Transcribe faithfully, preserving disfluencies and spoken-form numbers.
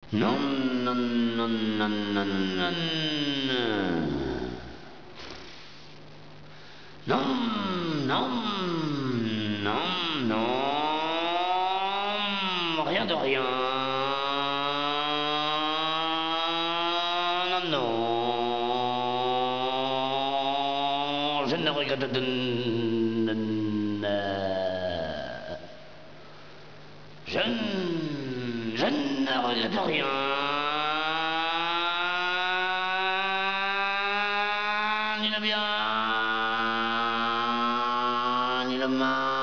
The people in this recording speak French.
Non, non, non, non, non, non. Non, non, non, non. Rien de rien. Non, non. Je ne regrette de... Je, ne- je ne regrette rien. Ni le bien, ni le mal.